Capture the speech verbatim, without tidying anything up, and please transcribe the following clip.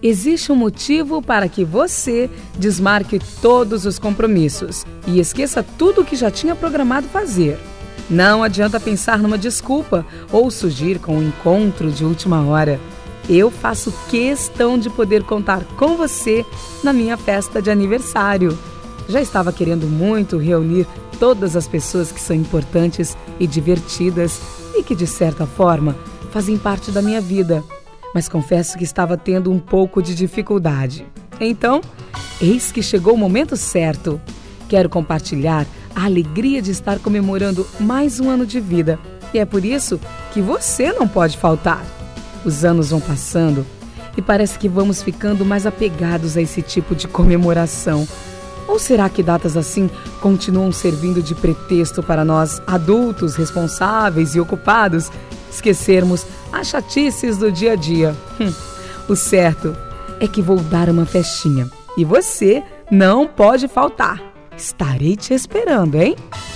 Existe um motivo para que você desmarque todos os compromissos e esqueça tudo o que já tinha programado fazer. Não adianta pensar numa desculpa ou surgir com um encontro de última hora. Eu faço questão de poder contar com você na minha festa de aniversário. Já estava querendo muito reunir todas as pessoas que são importantes e divertidas e que, de certa forma, fazem parte da minha vida. Mas confesso que estava tendo um pouco de dificuldade. Então, eis que chegou o momento certo. Quero compartilhar a alegria de estar comemorando mais um ano de vida. E é por isso que você não pode faltar. Os anos vão passando e parece que vamos ficando mais apegados a esse tipo de comemoração. Ou será que datas assim continuam servindo de pretexto para nós, adultos, responsáveis e ocupados, esquecermos as chatices do dia a dia? Hum, o certo é que vou dar uma festinha e você não pode faltar. Estarei te esperando, hein?